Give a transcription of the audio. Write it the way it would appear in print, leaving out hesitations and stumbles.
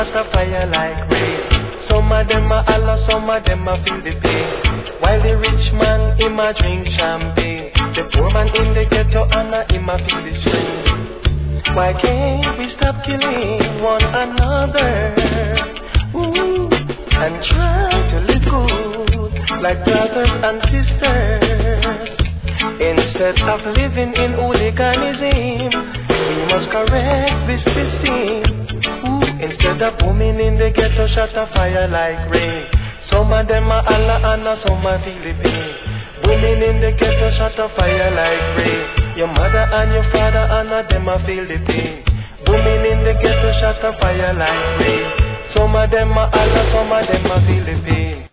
shot a fire like rain. Some of them a holler, some of them a feel the pain. While the rich man, him a drink champagne. The poor man in the ghetto, and him a feel the strain. Why can't we stop killing one another? Ooh, and try to live good, like brothers and sisters. Instead of living in hooliganism, we must correct this system. Instead of booming in the ghetto, shot a fire like rain. Some of them are Allah and some are Philippine. Booming in the ghetto, shot a fire like rain. Your mother and your father and them are feel the pain. Booming in the ghetto, shot a fire like rain. Some of them are Allah, some of them are